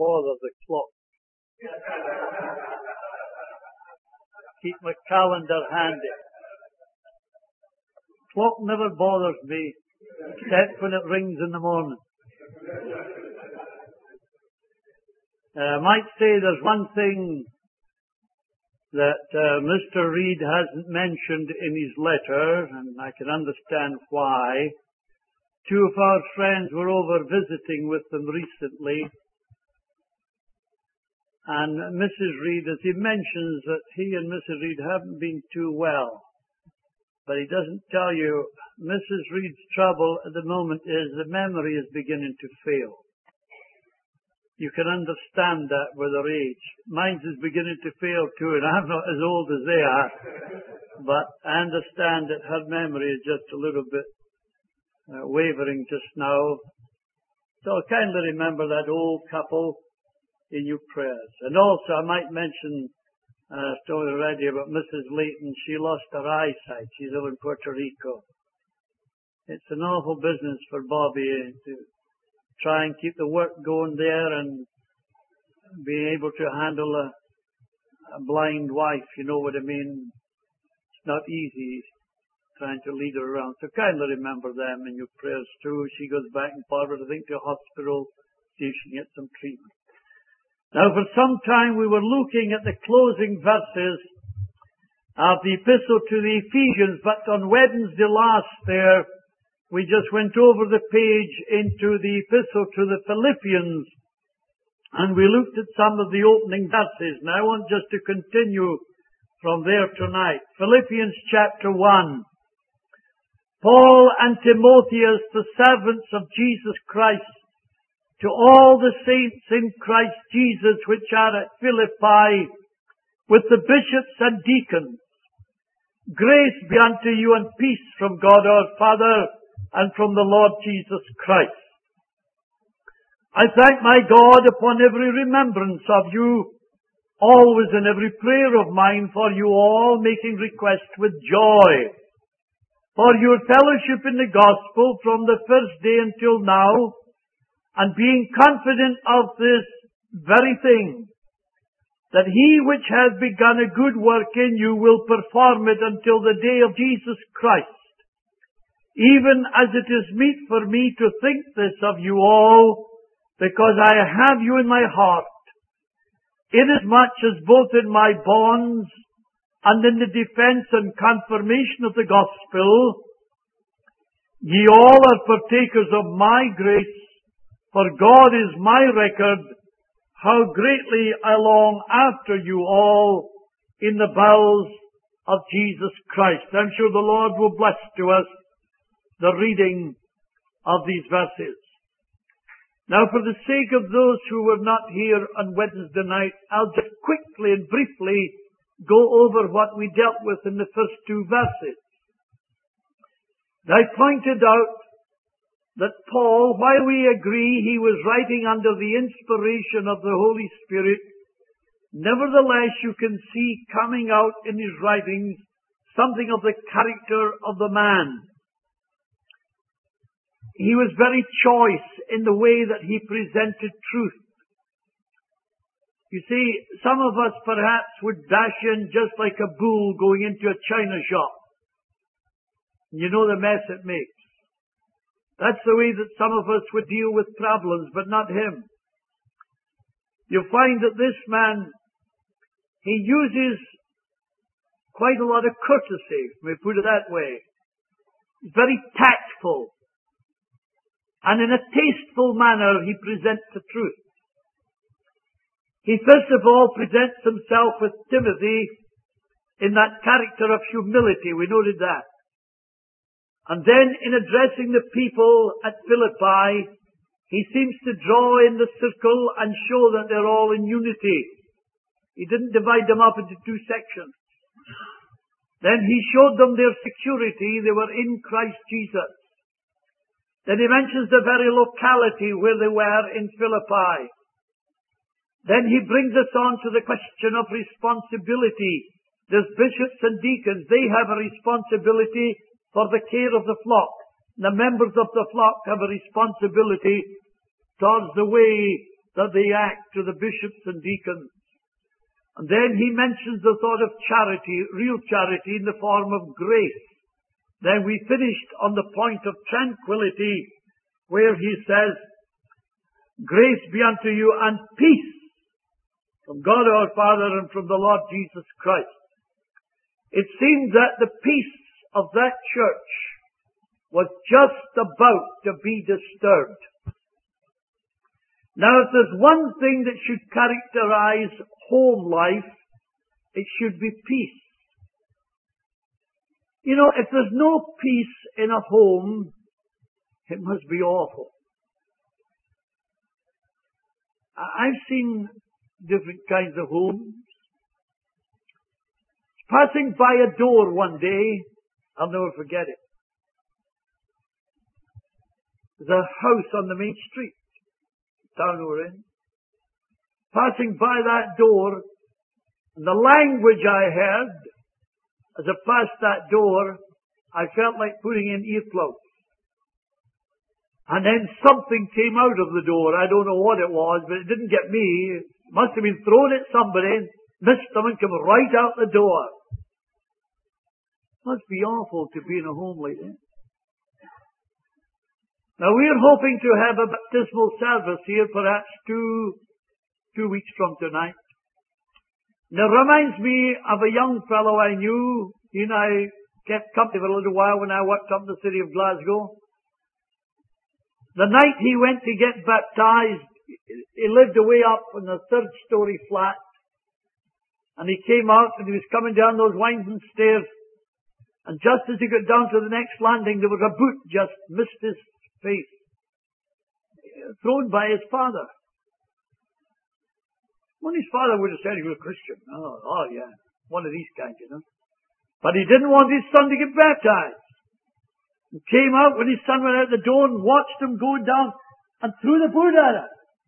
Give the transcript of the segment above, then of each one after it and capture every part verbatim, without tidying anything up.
bother the clock. Keep my calendar handy. Clock never bothers me, except when it rings in the morning. Uh, I might say there's one thing that uh, Mister Reed hasn't mentioned in his letter, and I can understand why. Two of our friends were over visiting with them recently, and Missus Reed, as he mentions that he and Missus Reed haven't been too well, but he doesn't tell you Missus Reed's trouble at the moment is the memory is beginning to fail. You can understand that with her age. Mine's is beginning to fail too, and I'm not as old as they are, but I understand that her memory is just a little bit uh, wavering just now. So kindly remember that old couple in your prayers. And also I might mention a story already about Missus Layton. She lost her eyesight. She's over in Puerto Rico. It's an awful business for Bobby to try and keep the work going there and be able to handle a, a blind wife, you know what I mean. It's not easy trying to lead her around. So kindly remember them in your prayers too. She goes back and forward, I think, to a hospital, see if she can get some treatment. Now for some time we were looking at the closing verses of the epistle to the Ephesians, but on Wednesday last there, we just went over the page into the epistle to the Philippians, and we looked at some of the opening verses. Now I want just to continue from there tonight. Philippians chapter one. Paul and Timotheus, the servants of Jesus Christ, to all the saints in Christ Jesus which are at Philippi, with the bishops and deacons, grace be unto you and peace from God our Father and from the Lord Jesus Christ. I thank my God upon every remembrance of you, always in every prayer of mine for you all, making request with joy, for your fellowship in the gospel from the first day until now, and being confident of this very thing, that he which has begun a good work in you will perform it until the day of Jesus Christ. Even as it is meet for me to think this of you all, because I have you in my heart, inasmuch as both in my bonds and in the defense and confirmation of the gospel, ye all are partakers of my grace, for God is my record, how greatly I long after you all in the bowels of Jesus Christ. I'm sure the Lord will bless to us the reading of these verses. Now, for the sake of those who were not here on Wednesday night, I'll just quickly and briefly go over what we dealt with in the first two verses. I pointed out that Paul, while we agree he was writing under the inspiration of the Holy Spirit, nevertheless you can see coming out in his writings something of the character of the man. He was very choice in the way that he presented truth. You see, some of us perhaps would dash in just like a bull going into a china shop. You know the mess it makes. That's the way that some of us would deal with problems, but not him. You'll find that this man, he uses quite a lot of courtesy, let me put it that way. He's very tactful. And in a tasteful manner, he presents the truth. He first of all presents himself with Timothy in that character of humility. We noted that. And then in addressing the people at Philippi, he seems to draw in the circle and show that they're all in unity. He didn't divide them up into two sections. Then he showed them their security. They were in Christ Jesus. Then he mentions the very locality where they were in Philippi. Then he brings us on to the question of responsibility. There's bishops and deacons. They have a responsibility for the care of the flock. The members of the flock have a responsibility towards the way that they act to the bishops and deacons. And then he mentions the thought of charity, real charity in the form of grace. Then we finished on the point of tranquility, where he says, grace be unto you and peace from God our Father and from the Lord Jesus Christ. It seems that the peace of that church was just about to be disturbed. Now, if there's one thing that should characterize home life, it should be peace. You know, if there's no peace in a home, it must be awful. I've seen different kinds of homes. Passing by a door one day, I'll never forget it. There's a house on the main street, the town we're in. Passing by that door, and the language I heard as I passed that door, I felt like putting in earplugs. And then something came out of the door. I don't know what it was, but it didn't get me. It must have been thrown at somebody, missed them, and come right out the door. Must be awful to be in a home like that. Now we're hoping to have a baptismal service here perhaps two, two weeks from tonight. And it reminds me of a young fellow I knew. He and I kept company for a little while when I worked up in the city of Glasgow. The night he went to get baptized, he lived away up on the third story flat. And he came out and he was coming down those winding stairs. And just as he got down to the next landing, there was a boot just missed his face, thrown by his father. Well, his father would have said he was a Christian. Oh, oh yeah, one of these kinds, you know. But he didn't want his son to get baptized. He came out when his son went out the door and watched him go down and threw the boot at him.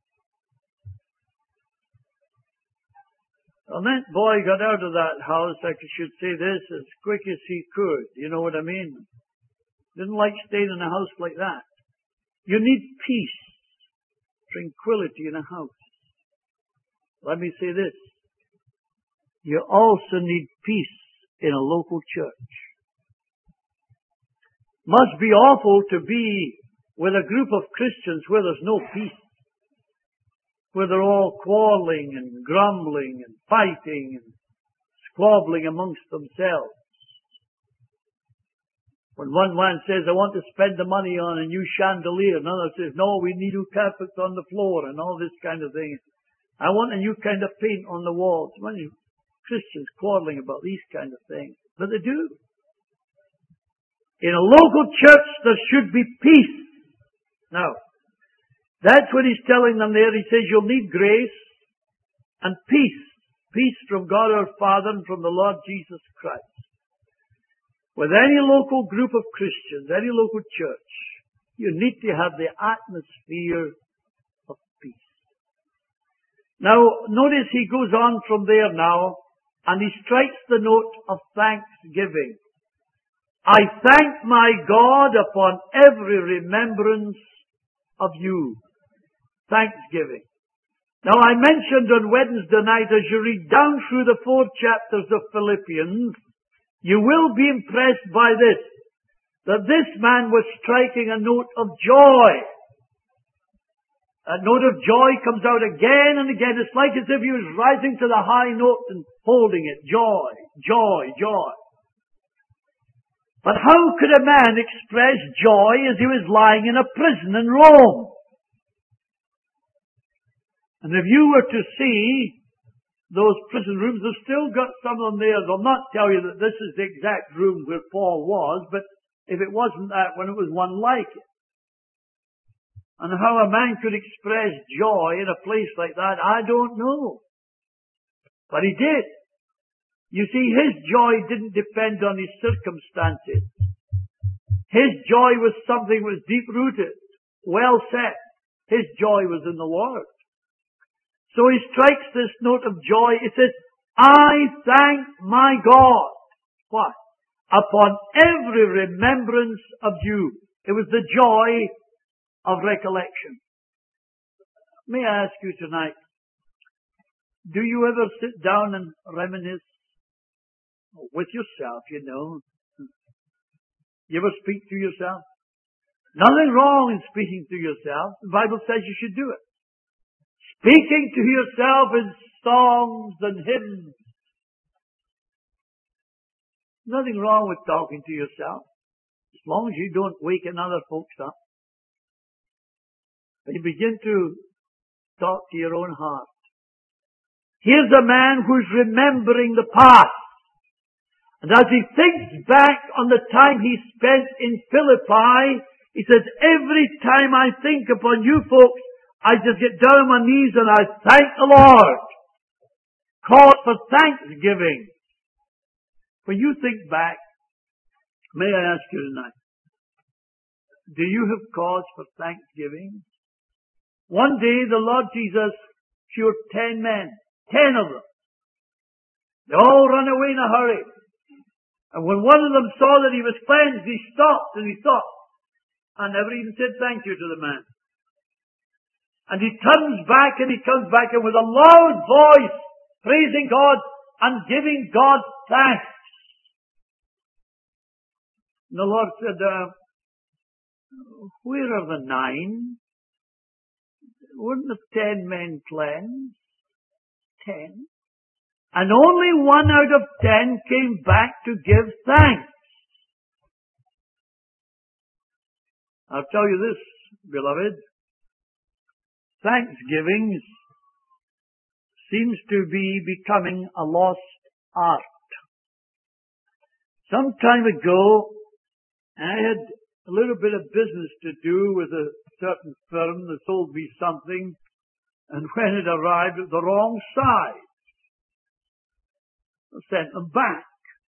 And that boy got out of that house, I should say this, as quick as he could. You know what I mean? Didn't like staying in a house like that. You need peace, tranquility in a house. Let me say this. You also need peace in a local church. Must be awful to be with a group of Christians where there's no peace. Where they're all quarreling and grumbling and fighting and squabbling amongst themselves. When one man says, I want to spend the money on a new chandelier, another says, no, we need new carpets on the floor and all this kind of thing. I want a new kind of paint on the walls. Many Christians quarreling about these kind of things. But they do. In a local church, there should be peace. Now, that's what he's telling them there. He says you'll need grace and peace. Peace from God our Father and from the Lord Jesus Christ. With any local group of Christians, any local church, you need to have the atmosphere of peace. Now, notice he goes on from there now, and he strikes the note of thanksgiving. I thank my God upon every remembrance of you. Thanksgiving. Now I mentioned on Wednesday night, as you read down through the four chapters of Philippians, you will be impressed by this, that this man was striking a note of joy. A note of joy comes out again and again. It's like as if he was rising to the high note and holding it. Joy, joy, joy. But how could a man express joy as he was lying in a prison in Rome? And if you were to see those prison rooms, they've still got some of them there. They'll not tell you that this is the exact room where Paul was, but if it wasn't that one, it was one like it. And how a man could express joy in a place like that, I don't know. But he did. You see, his joy didn't depend on his circumstances. His joy was something that was deep-rooted, well set. His joy was in the Lord. So he strikes this note of joy. It says, I thank my God. What? Upon every remembrance of you. It was the joy of recollection. May I ask you tonight, do you ever sit down and reminisce with yourself, you know? You ever speak to yourself? Nothing wrong in speaking to yourself. The Bible says you should do it. Speaking to yourself in songs and hymns. Nothing wrong with talking to yourself, as long as you don't waken other folks up. But you begin to talk to your own heart. Here's a man who's remembering the past. And as he thinks back on the time he spent in Philippi, he says, every time I think upon you folks, I just get down on my knees and I thank the Lord. Call for thanksgiving. When you think back, may I ask you tonight, do you have cause for thanksgiving? One day the Lord Jesus cured ten men, ten of them. They all ran away in a hurry. And when one of them saw that he was cleansed, he stopped and he thought, I never even said thank you to the man. And he turns back and he comes back and with a loud voice, praising God and giving God thanks. And the Lord said, uh, where are the nine? Weren't the ten men cleansed? Ten. And only one out of ten came back to give thanks. I'll tell you this, beloved. Thanksgiving seems to be becoming a lost art. Some time ago, I had a little bit of business to do with a certain firm that sold me something, and when it arrived at the wrong size, I sent them back.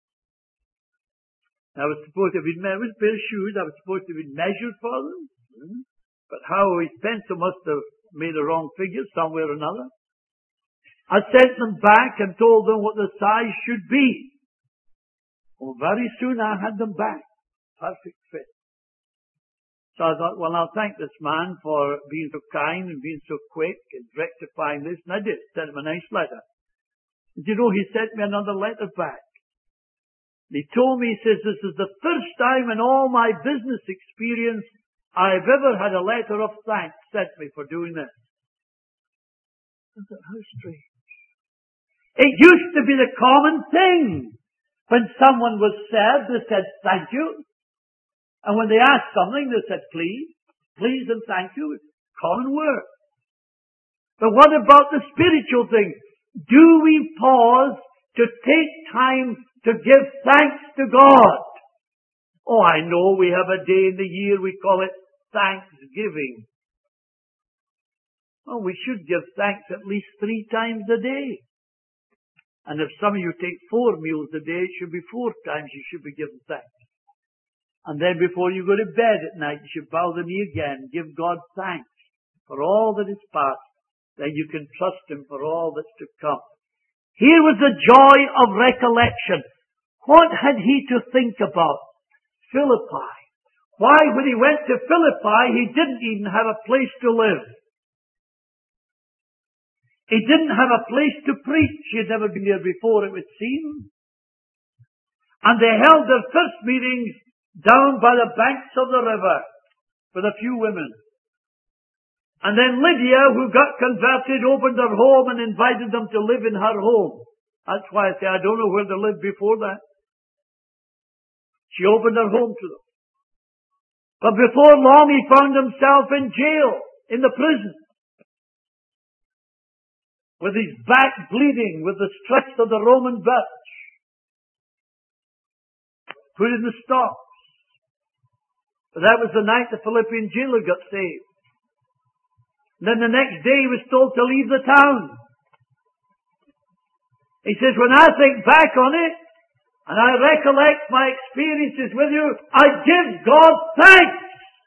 I was supposed to be, it was a pair of shoes, I was supposed to be measured for them, but how his pencil must have made a wrong figure somewhere or another. I sent them back and told them what the size should be. Well, very soon I had them back. Perfect fit. So I thought, well, I'll thank this man for being so kind and being so quick and rectifying this. And I did. Sent him a nice letter. And you know, he sent me another letter back. And he told me, he says, this is the first time in all my business experience I've ever had a letter of thanks sent me for doing this. I thought, how strange. It used to be the common thing. When someone was served, they said, thank you. And when they asked something, they said, please. Please and thank you. It's common word. But what about the spiritual thing? Do we pause to take time to give thanks to God? Oh, I know we have a day in the year, we call it Thanksgiving. Oh, we should give thanks at least three times a day. And if some of you take four meals a day, it should be four times you should be giving thanks. And then before you go to bed at night, you should bow the knee again, give God thanks for all that is past. Then you can trust Him for all that's to come. Here was the joy of recollection. What had he to think about? Philippi. Why, when he went to Philippi, he didn't even have a place to live. He didn't have a place to preach. He had never been there before, it would seem. And they held their first meetings down by the banks of the river with a few women. And then Lydia, who got converted, opened her home and invited them to live in her home. That's why I say I don't know where they lived before that. She opened her home to them. But before long he found himself in jail, in the prison. With his back bleeding, with the stress of the Roman birch. Put in the stocks. But that was the night the Philippian jailer got saved. And then the next day he was told to leave the town. He says, when I think back on it, and I recollect my experiences with you, I give God thanks.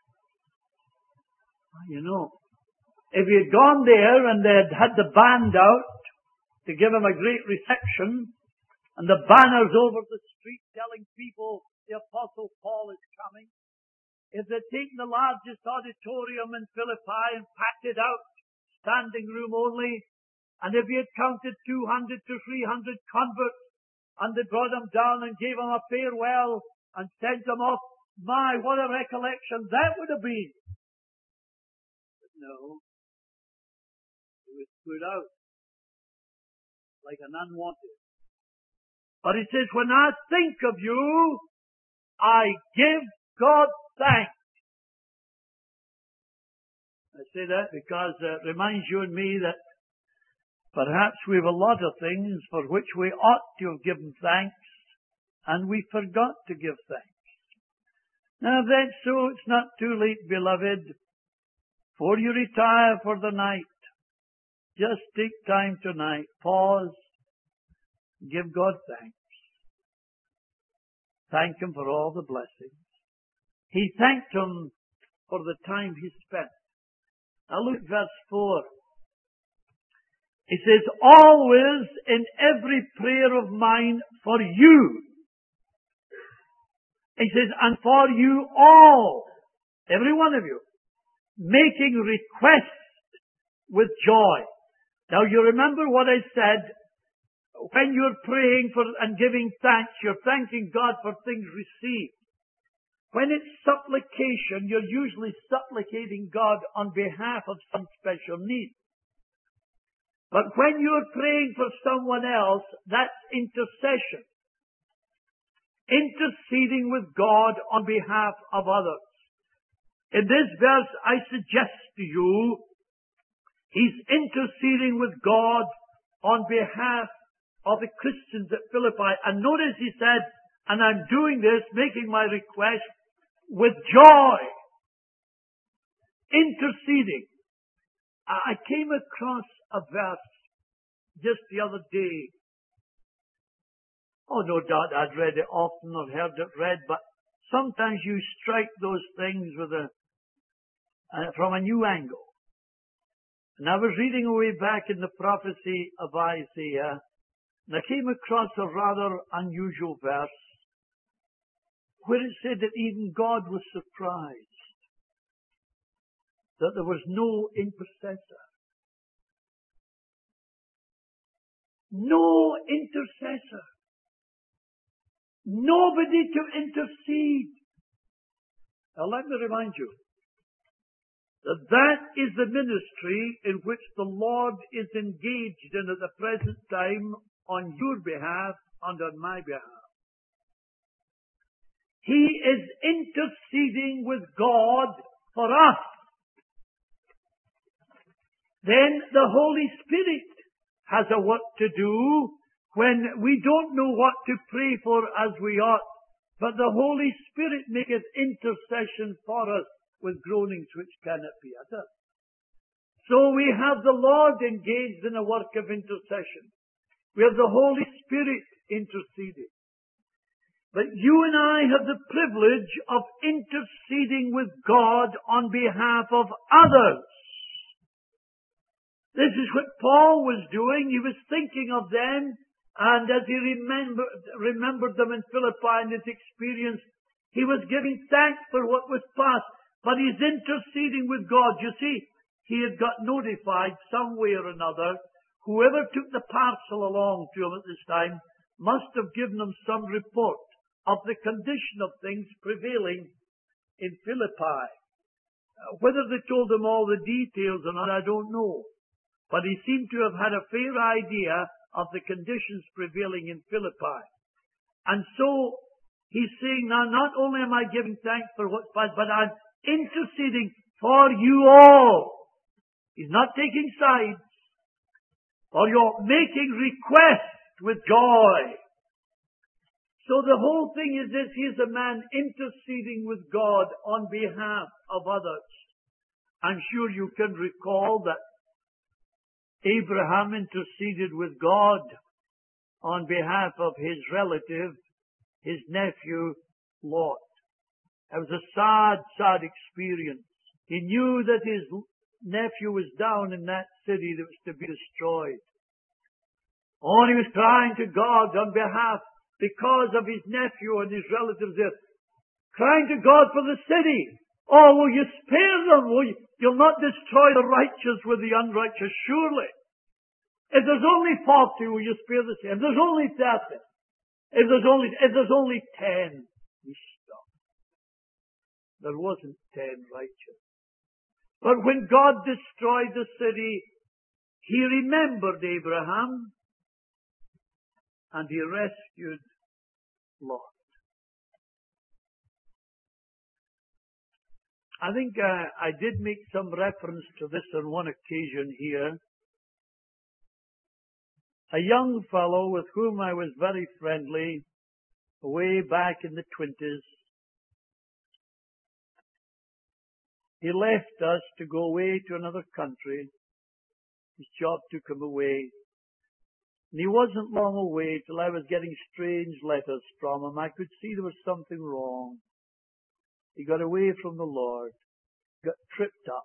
You know, if he had gone there and they had had the band out to give him a great reception, and the banners over the street telling people the Apostle Paul is coming, if they'd taken the largest auditorium in Philippi and packed it out, standing room only. And if he had counted two hundred to three hundred converts, and they brought him down and gave him a farewell and sent him off, my, what a recollection that would have been. But no, he was put out like an unwanted. But he says, when I think of you, I give God thanks. I say that because it reminds you and me that perhaps we have a lot of things for which we ought to have given thanks, and we forgot to give thanks. Now if that's so, it's not too late, beloved. Before you retire for the night, just take time tonight, pause, give God thanks. Thank Him for all the blessings. He thanked Him for the time He spent. Now look at verse four. He says, always in every prayer of mine for you. He says, and for you all, every one of you, making requests with joy. Now you remember what I said. When you're praying for and giving thanks, you're thanking God for things received. When it's supplication, you're usually supplicating God on behalf of some special need. But when you're praying for someone else, that's intercession. Interceding with God on behalf of others. In this verse, I suggest to you, he's interceding with God on behalf of the Christians at Philippi. And notice he said, and I'm doing this, making my request with joy. Interceding. I came across a verse just the other day. Oh, no doubt I'd read it often or heard it read, but sometimes you strike those things with a uh, from a new angle. And I was reading away back in the prophecy of Isaiah, and I came across a rather unusual verse where it said that even God was surprised that there was no intercessor. No intercessor. Nobody to intercede. Now let me remind you that that is the ministry in which the Lord is engaged in at the present time on your behalf and on my behalf. He is interceding with God for us. Then the Holy Spirit has a work to do when we don't know what to pray for as we ought. But the Holy Spirit maketh intercession for us with groanings which cannot be uttered. So we have the Lord engaged in a work of intercession. We have the Holy Spirit interceding. But you and I have the privilege of interceding with God on behalf of others. This is what Paul was doing. He was thinking of them, and as he remembered, remembered them in Philippi and his experience, he was giving thanks for what was past. But he's interceding with God. You see, he had got notified some way or another. Whoever took the parcel along to him at this time must have given him some report of the condition of things prevailing in Philippi. Uh, whether they told him all the details or not, I don't know. But he seemed to have had a fair idea of the conditions prevailing in Philippi. And so he's saying, now not only am I giving thanks for what's past, but I'm interceding for you all. He's not taking sides. Or you're making requests with joy. So the whole thing is this, he is a man interceding with God on behalf of others. I'm sure you can recall that Abraham interceded with God on behalf of his relative, his nephew, Lot. It was a sad, sad experience. He knew that his nephew was down in that city that was to be destroyed. Oh, and he was crying to God on behalf, because of his nephew and his relatives there, crying to God for the city. Oh, will you spare them? Will you, you'll not destroy the righteous with the unrighteous, surely. If there's only forty, will you spare the same? If there's only thirty, if there's only, if there's only ten, we stop. There wasn't ten righteous. But when God destroyed the city, He remembered Abraham and He rescued Lot. I think uh, I did make some reference to this on one occasion here. A young fellow with whom I was very friendly, way back in the twenties, he left us to go away to another country. His job took him away. And he wasn't long away till I was getting strange letters from him. I could see there was something wrong. He got away from the Lord, got tripped up.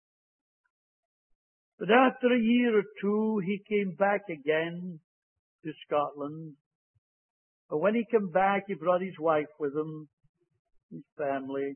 But after a year or two, he came back again to Scotland. But when he came back, he brought his wife with him, his family.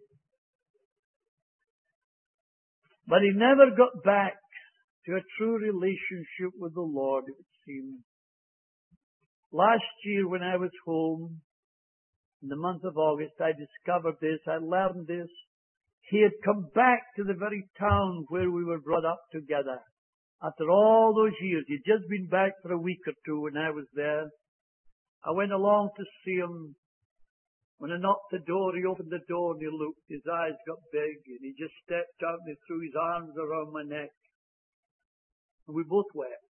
But he never got back to a true relationship with the Lord, it would seem. Last year when I was home, in the month of August, I discovered this, I learned this. He had come back to the very town where we were brought up together. After all those years, he'd just been back for a week or two when I was there. I went along to see him. When I knocked the door, he opened the door and he looked. His eyes got big and he just stepped out and he threw his arms around my neck. And we both wept.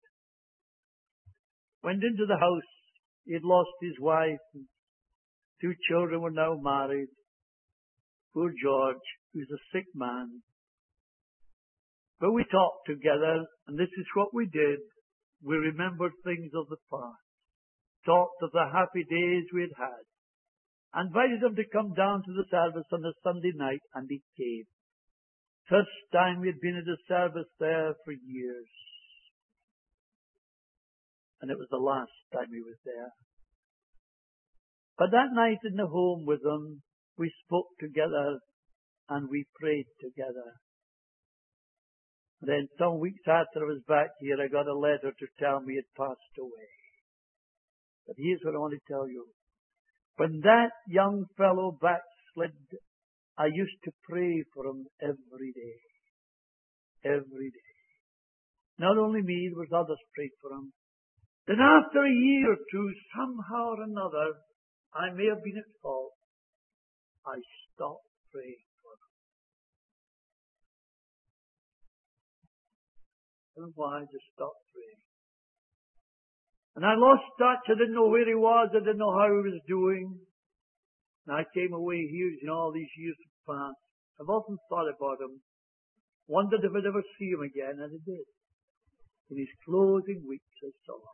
Went into the house. He had lost his wife. And two children were now married. Poor George, he was a sick man. But we talked together, and this is what we did. We remembered things of the past. Talked of the happy days we had had. I invited him to come down to the service on a Sunday night, and he came. First time we had been at a service there for years. And it was the last time he was there. But that night in the home with him, we spoke together and we prayed together. Then some weeks after I was back here, I got a letter to tell me he had passed away. But here's what I want to tell you. When that young fellow backslid, I used to pray for him every day. Every day. Not only me, there was others prayed for him. Then after a year or two, somehow or another, I may have been at fault. I stopped praying for him. I don't know why, I just stopped praying. And I lost touch. I didn't know where he was. I didn't know how he was doing. And I came away here, you know, all these years have passed. I've often thought about him. Wondered if I'd ever see him again, and I did. In his closing weeks, I saw him.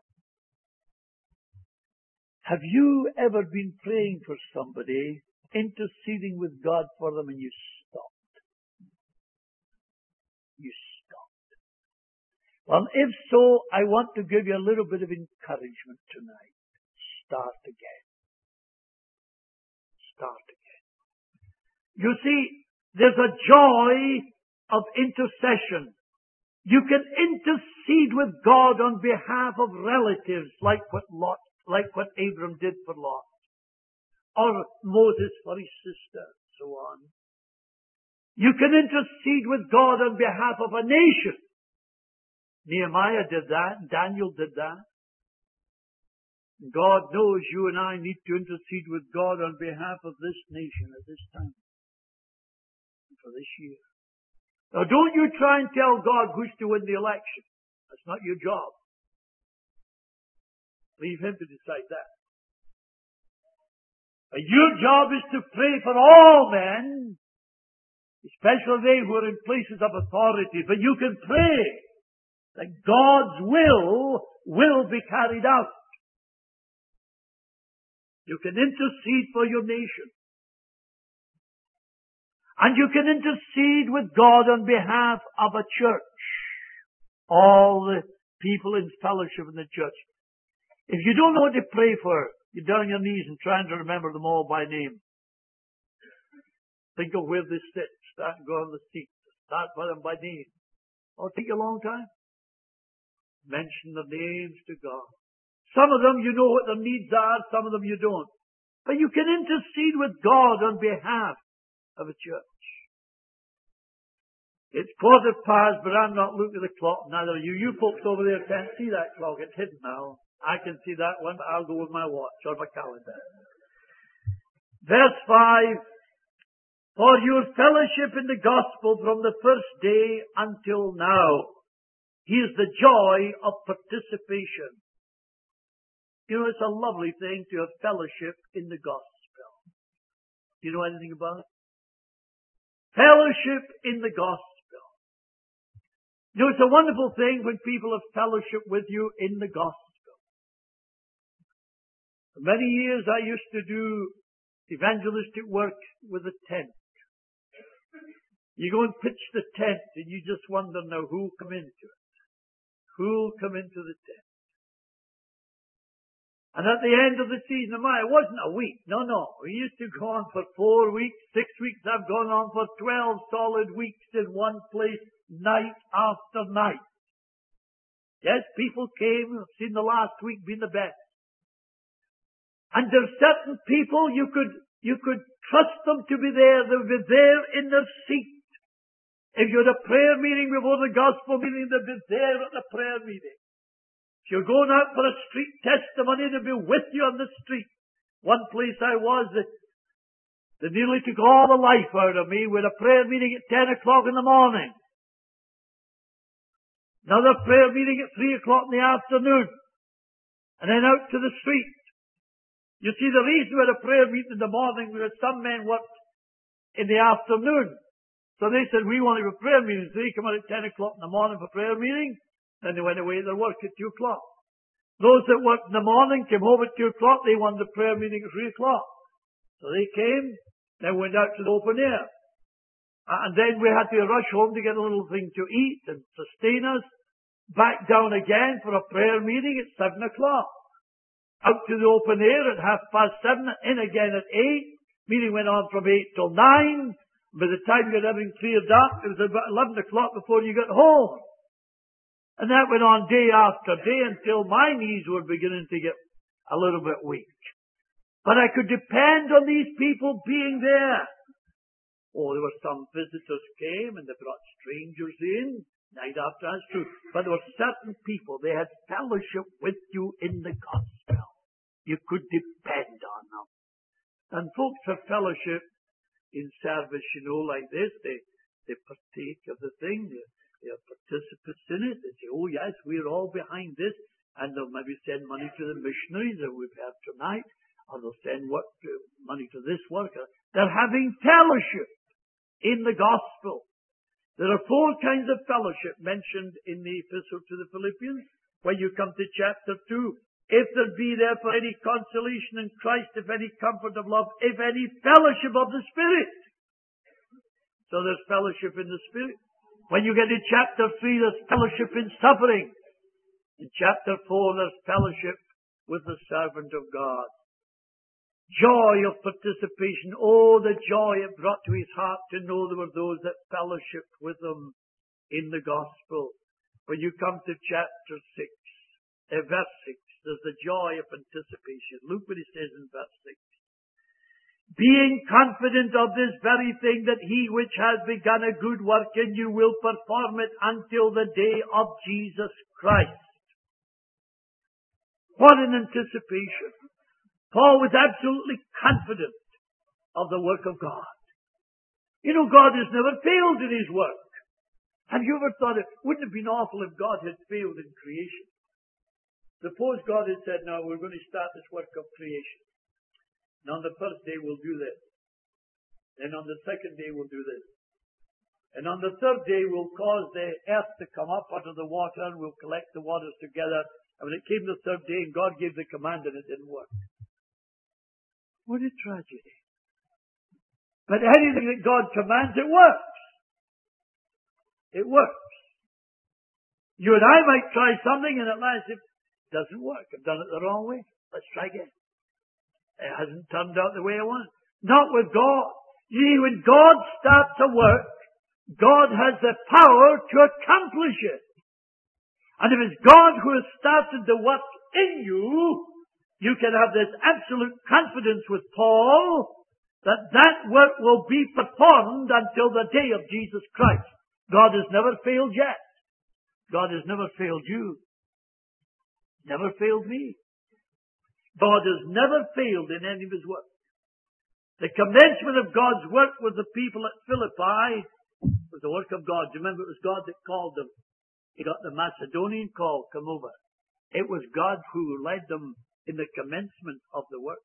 Have you ever been praying for somebody, interceding with God for them, and you stopped? You stopped. Well, if so, I want to give you a little bit of encouragement tonight. Start again. Start again. You see, there's a joy of intercession. You can intercede with God on behalf of relatives, like what Lot, like what Abram did for Lot, or Moses for his sister, and so on. You can intercede with God on behalf of a nation. Nehemiah did that. Daniel did that. God knows you and I need to intercede with God on behalf of this nation at this time, and for this year. Now, don't you try and tell God who's to win the election. That's not your job. Leave Him to decide that. But your job is to pray for all men, especially they who are in places of authority. But you can pray that God's will will be carried out. You can intercede for your nation. And you can intercede with God on behalf of a church. All the people in fellowship in the church. If you don't know what to pray for, you're down on your knees and trying to remember them all by name. Think of where they sit. Start and go on the seat. Start with them by name. It'll take you a long time. Mention their names to God. Some of them you know what their needs are, some of them you don't. But you can intercede with God on behalf of a church. It's quarter past, but I'm not looking at the clock, neither are you. You folks over there can't see that clock. It's hidden now. I can see that one, but I'll go with my watch or my calendar. Verse five. For your fellowship in the gospel from the first day until now. Here's the joy of participation. You know, it's a lovely thing to have fellowship in the gospel. Do you know anything about it? Fellowship in the gospel. You know, it's a wonderful thing when people have fellowship with you in the gospel. For many years I used to do evangelistic work with a tent. You go and pitch the tent and you just wonder now who'll come into it. Who'll come into the tent. And at the end of the season, it wasn't a week. No, no. We used to go on for four weeks, six weeks. I've gone on for twelve solid weeks in one place, night after night. Yes, people came. I've seen the last week being the best. And there's certain people you could, you could trust them to be there. They would be there in their seat. If you had a prayer meeting before the gospel meeting, they'd be there at the prayer meeting. If you're going out for a street testimony, they'll be with you on the street. One place I was, they, they nearly took all the life out of me with a prayer meeting at ten o'clock in the morning. Another prayer meeting at three o'clock in the afternoon. And then out to the street. You see, the reason we had a prayer meeting in the morning was some men worked in the afternoon. So they said, we want to have a prayer meeting. So they come out at ten o'clock in the morning for prayer meeting. Then they went away to their work at two o'clock. Those that worked in the morning came home at two o'clock. They wanted a prayer meeting at three o'clock. So they came, then went out to the open air. And then we had to rush home to get a little thing to eat and sustain us. Back down again for a prayer meeting at seven o'clock. Out to the open air at half past seven, in again at eight. Meeting went on from eight till nine. By the time you got everything cleared up, it was about eleven o'clock before you got home. And that went on day after day until my knees were beginning to get a little bit weak. But I could depend on these people being there. Oh, there were some visitors came and they brought strangers in. Night after, that's true. But there were certain people, they had fellowship with you in the gospel. You could depend on them. And folks have fellowship in service, you know, like this. They, they partake of the thing. They, they are participants in it. They say, oh yes, we're all behind this. And they'll maybe send money to the missionaries that we've had tonight. Or they'll send work to, money to this worker. They're having fellowship in the gospel. There are four kinds of fellowship mentioned in the epistle to the Philippians. When you come to chapter two, if there be therefore any consolation in Christ, if any comfort of love, if any fellowship of the Spirit. So there's fellowship in the Spirit. When you get to chapter three, there's fellowship in suffering. In chapter four, there's fellowship with the servant of God. Joy of participation. Oh, the joy it brought to his heart to know there were those that fellowshiped with him in the gospel. When you come to chapter six, uh, verse six, there's the joy of anticipation. Look what he says in verse six. Being confident of this very thing, that he which has begun a good work in you will perform it until the day of Jesus Christ. What an anticipation. Paul was absolutely confident of the work of God. You know, God has never failed in his work. Have you ever thought it wouldn't have been awful if God had failed in creation? Suppose God had said, no, we're going to start this work of creation. And on the first day we'll do this. And on the second day we'll do this. And on the third day we'll cause the earth to come up out of the water and we'll collect the waters together. And when it came the third day and God gave the command and it didn't work. What a tragedy. But anything that God commands, it works. It works. You and I might try something and at last it doesn't work. I've done it the wrong way. Let's try again. It hasn't turned out the way I want. Not with God. You see, when God starts a work, God has the power to accomplish it. And if it's God who has started the work in you, you can have this absolute confidence with Paul that that work will be performed until the day of Jesus Christ. God has never failed yet. God has never failed you. Never failed me. God has never failed in any of His work. The commencement of God's work with the people at Philippi was the work of God. Do you remember it was God that called them? He got the Macedonian call, come over. It was God who led them in the commencement of the work.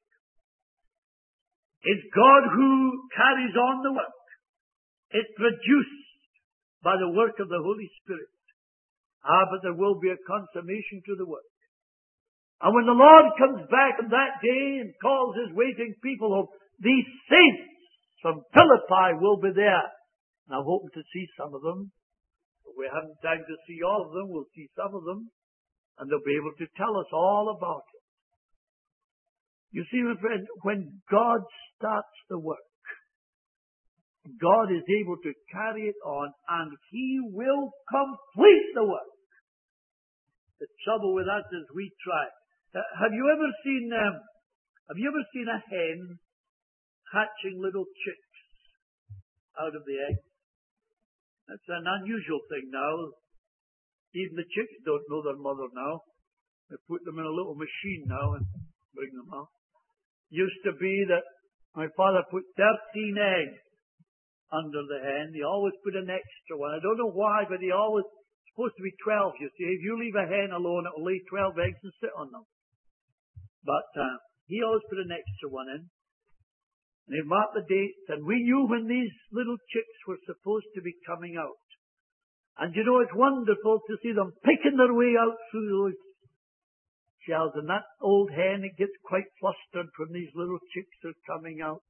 It's God who carries on the work. It's produced by the work of the Holy Spirit. Ah, but there will be a consummation to the work. And when the Lord comes back on that day and calls His waiting people home, these saints from Philippi will be there. And I'm hoping to see some of them. If we haven't time to see all of them, we'll see some of them. And they'll be able to tell us all about it. You see, my friend, when God starts the work, God is able to carry it on and He will complete the work. The trouble with us is we try. Uh, have you ever seen, um, have you ever seen a hen hatching little chicks out of the egg? That's an unusual thing now. Even the chicks don't know their mother now. They put them in a little machine now and bring them out. Used to be that my father put thirteen eggs under the hen. He always put an extra one. I don't know why, but he always, it's supposed to be twelve, you see. If you leave a hen alone, it will lay twelve eggs and sit on them. But uh, he always put an extra one in. And he marked the dates, and we knew when these little chicks were supposed to be coming out. And you know, it's wonderful to see them picking their way out through those shells. And that old hen, it gets quite flustered when these little chicks are coming out.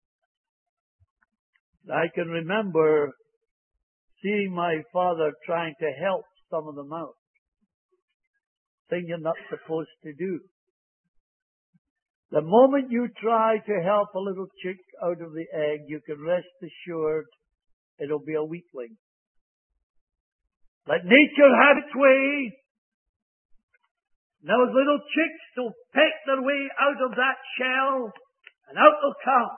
I can remember seeing my father trying to help some of them out. Thing you're not supposed to do. The moment you try to help a little chick out of the egg, you can rest assured it'll be a weakling. Let nature have its way. Those little chicks will peck their way out of that shell, and out they'll come.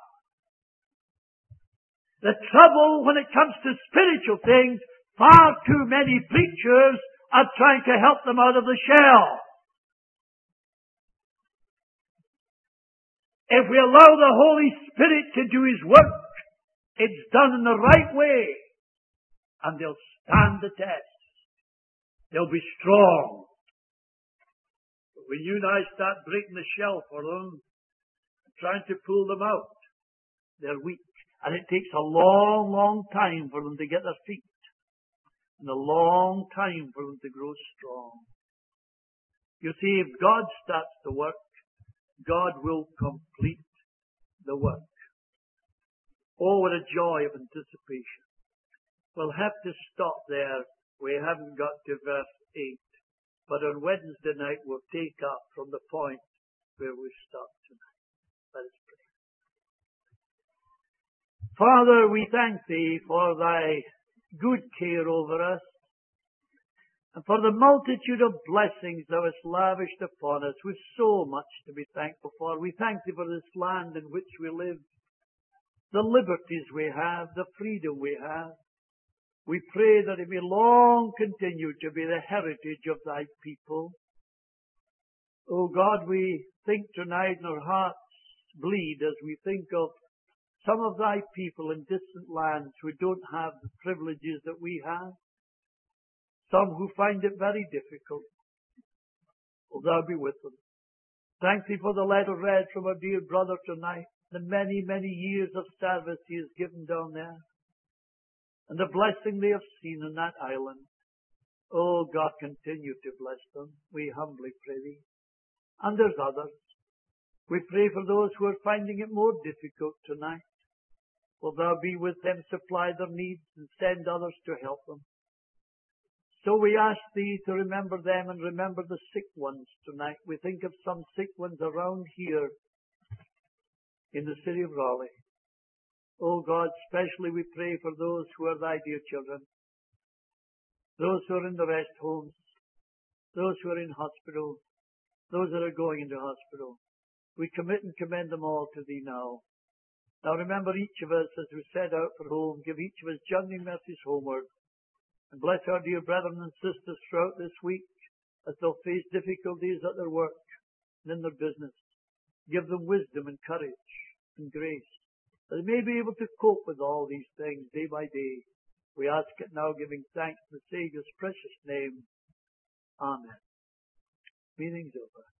The trouble when it comes to spiritual things, far too many preachers are trying to help them out of the shell. If we allow the Holy Spirit to do His work, it's done in the right way, and they'll stand the test. They'll be strong. But when you and I start breaking the shell for them, trying to pull them out, they're weak. And it takes a long, long time for them to get their feet. And a long time for them to grow strong. You see, if God starts the work, God will complete the work. Oh, what a joy of anticipation. We'll have to stop there. We haven't got to verse eight. But on Wednesday night, we'll take up from the point where we stopped tonight. Let us pray. Father, we thank Thee for Thy good care over us, and for the multitude of blessings Thou hast lavished upon us. We've so much to be thankful for. We thank Thee for this land in which we live, the liberties we have, the freedom we have. We pray that it may long continue to be the heritage of Thy people. Oh God, we think tonight and our hearts bleed as we think of some of Thy people in distant lands who don't have the privileges that we have. Some who find it very difficult. Oh, Thou be with them. Thank Thee for the letter read from our dear brother tonight, the many, many years of service he has given down there, and the blessing they have seen in that island. Oh, God, continue to bless them. We humbly pray Thee. And there's others. We pray for those who are finding it more difficult tonight. Will Thou be with them, supply their needs, and send others to help them. So we ask Thee to remember them and remember the sick ones tonight. We think of some sick ones around here in the city of Raleigh. O God, specially we pray for those who are thy dear children, those who are in the rest homes, those who are in hospital, those that are going into hospital. We commit and commend them all to thee now. Now remember each of us as we set out for home. Give each of us journeying mercies homeward. And bless our dear brethren and sisters throughout this week as they'll face difficulties at their work and in their business. Give them wisdom and courage and grace, that they may be able to cope with all these things day by day. We ask it now, giving thanks in the Saviour's precious name. Amen. Meeting's over.